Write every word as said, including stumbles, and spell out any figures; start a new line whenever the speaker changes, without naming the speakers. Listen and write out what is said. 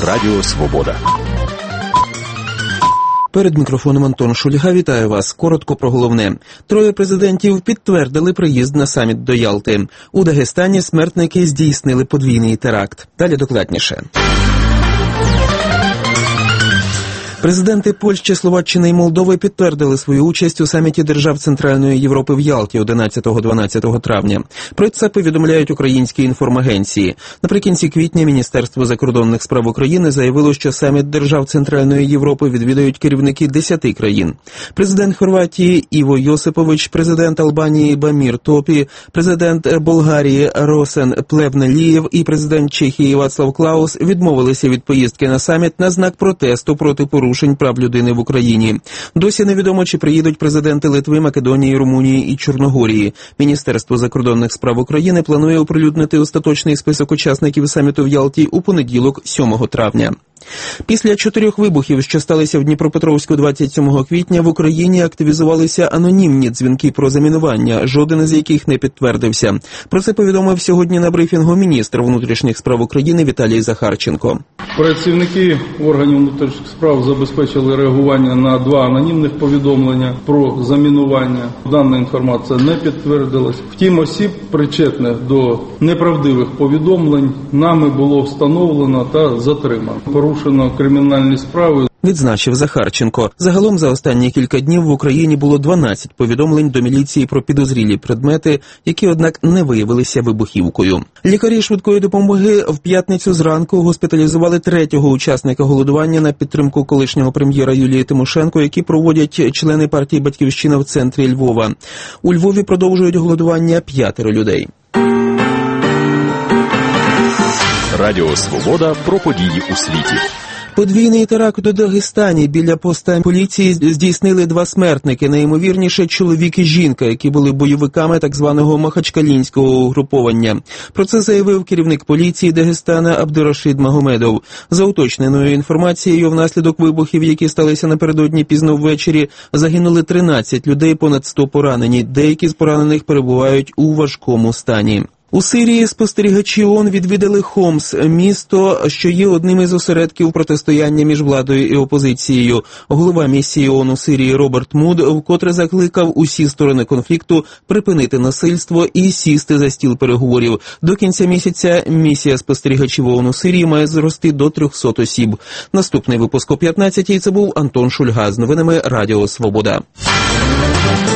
Радіо Свобода.
Перед мікрофоном Антон Шульга. Вітаю вас. Коротко про головне. Троє президентів підтвердили приїзд на саміт до Ялти. У Дагестані смертники здійснили подвійний теракт. Далі докладніше. Президенти Польщі, Словаччини і Молдови підтвердили свою участь у саміті держав Центральної Європи в Ялті одинадцятого-дванадцятого травня. Про це повідомляють українські інформагенції. Наприкінці квітня Міністерство закордонних справ України заявило, що саміт держав Центральної Європи відвідають керівники десяти країн. Президент Хорватії Іво Йосипович, президент Албанії Бамір Топі, президент Болгарії Росен Плевнелієв і президент Чехії Вацлав Клаус відмовилися від поїздки на саміт на знак протесту проти порушень прав людини в Україні. Досі невідомо, чи приїдуть президенти Литви, Македонії, Румунії і Чорногорії. Міністерство закордонних справ України планує оприлюднити остаточний список учасників саміту в Ялті у понеділок, сьомого травня. Після чотирьох вибухів, що сталися в Дніпропетровську двадцять сьомого квітня, в Україні активізувалися анонімні дзвінки про замінування, жоден з яких не підтвердився. Про це повідомив сьогодні на брифінгу міністр внутрішніх справ України Віталій Захарченко.
Працівники органів внутрішніх справ забезпечили реагування на два анонімних повідомлення про замінування. Дана інформація не підтвердилась. Втім, осіб, причетних до неправдивих повідомлень, нами було встановлено та затримано. Порушено кримінальні справи.
Відзначив Захарченко. Загалом за останні кілька днів в Україні було дванадцять повідомлень до міліції про підозрілі предмети, які, однак, не виявилися вибухівкою. Лікарі швидкої допомоги в п'ятницю зранку госпіталізували третього учасника голодування на підтримку колишнього прем'єра Юлії Тимошенко, які проводять члени партії «Батьківщина» в центрі Львова. У Львові продовжують голодування п'ятеро людей.
Радіо Свобода про події у світі.
Подвійний теракт у Дагестані. Біля поста поліції здійснили два смертники, найімовірніше чоловік і жінка, які були бойовиками так званого махачкалінського угруповання. Про це заявив керівник поліції Дагестана Абдурашид Магомедов. За уточненою інформацією, внаслідок вибухів, які сталися напередодні пізно ввечері, загинули тринадцять людей, понад сто поранені. Деякі з поранених перебувають у важкому стані. У Сирії спостерігачі ООН відвідали Хомс, місто, що є одним із осередків протистояння між владою і опозицією. Голова місії ООН у Сирії Роберт Муд вкотре закликав усі сторони конфлікту припинити насильство і сісти за стіл переговорів. До кінця місяця місія спостерігачів ООН у Сирії має зрости до трьохсот осіб. Наступний випуск о п'ятнадцятій. Це був Антон Шульга з новинами Радіо Свобода.